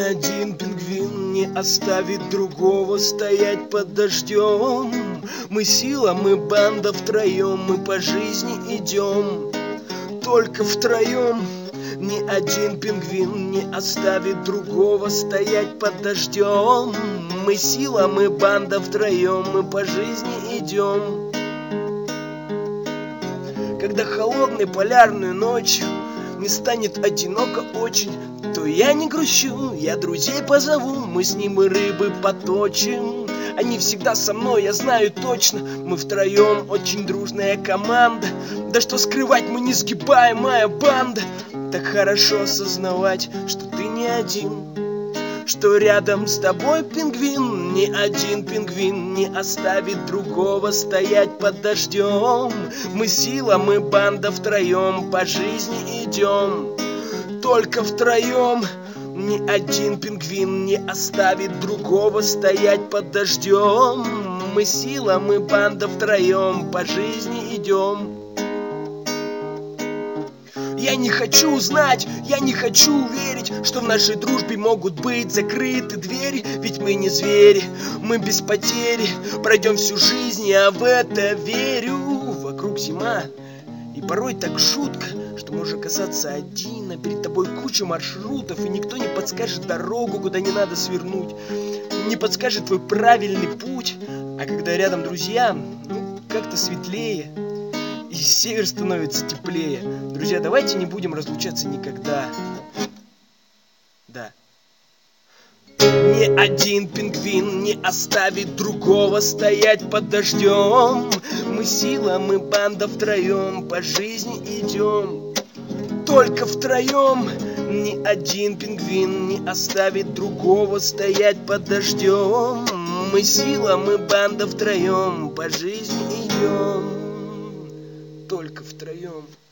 один пингвин не оставит другого стоять под дождем. Мы сила, мы банда втроем, мы по жизни идем. Только втроем. Ни один пингвин не оставит другого стоять под дождем. Мы сила, мы банда втроем, мы по жизни идем. Когда холодной полярной ночью не станет одиноко очень, то я не грущу, я друзей позову, мы с ним и рыбы поточим. Они всегда со мной, я знаю точно, мы втроем очень дружная команда. Да что скрывать, мы несгибаемая банда. Так хорошо осознавать, что ты не один, что рядом с тобой пингвин. Ни один пингвин не оставит другого стоять под дождем. Мы сила, мы банда втроем, по жизни идем. Только втроем. Ни один пингвин не оставит другого стоять под дождем. Мы сила, мы банда втроем, по жизни идем. Я не хочу знать, я не хочу верить, что в нашей дружбе могут быть закрыты двери. Ведь мы не звери, мы без потери пройдем всю жизнь, я в это верю. Вокруг зима, и порой так жутко, что можешь оказаться один, а перед тобой куча маршрутов, и никто не подскажет дорогу, куда не надо свернуть, не подскажет твой правильный путь. А когда рядом друзья, как-то светлее, и север становится теплее. Друзья, давайте не будем разлучаться никогда. Да. Ни один пингвин не оставит другого стоять под дождем. Мы сила, мы банда втроем, по жизни идем. Только втроем. Ни один пингвин не оставит другого стоять под дождем. Мы сила, мы банда втроем, по жизни идем. Только втроем.